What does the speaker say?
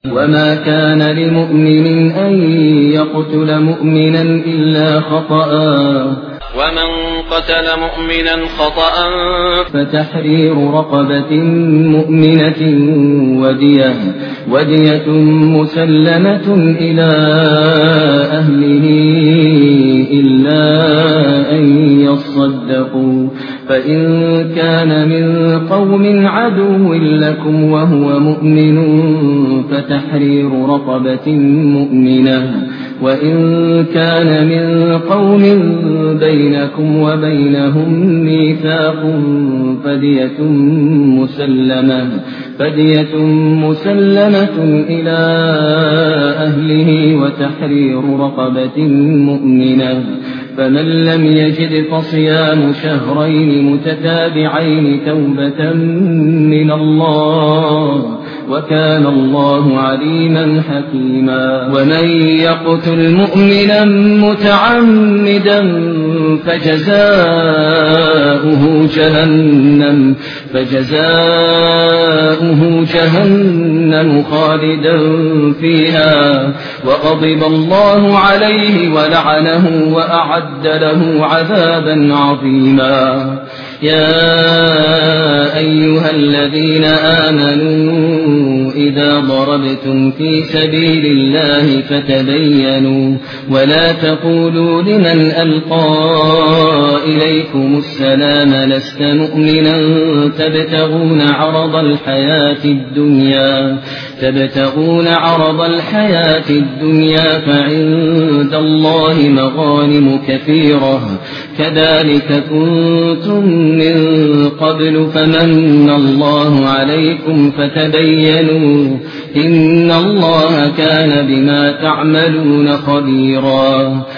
وما كان لمؤمن أن يقتل مؤمنا إلا خطأ ومن قتل مؤمنا خطأ فتحرير رقبة مؤمنة ودية مسلمة إلى أهله إلا أن يصدقوا فإن كان من قوم عدو لكم وهو مؤمن فتحرير رقبة مؤمنة وإن كان من قوم بينكم وبينهم ميثاق فدية مسلمة إلى أهله وتحرير رقبة مؤمنة فمن لم يجد فصيام شهرين متتابعين توبة من الله وكان الله عليما حكيما ومن يقتل مؤمنا متعمدا فجزاؤه جهنم خالدا فيها وغضب الله عليه ولعنه وأعد له عذابا عظيما يا أيها الذين آمنوا إذا ضربتم في سبيل الله فتبينوا ولا تقولوا لمن ألقى إليكم السلام لست مؤمنا تبتغون عرض الحياة الدنيا فعند الله مغانم كثيرة كذلك كنتم من قبل فمن الله عليكم فتبينوا إن الله كان بما تعملون خبيرا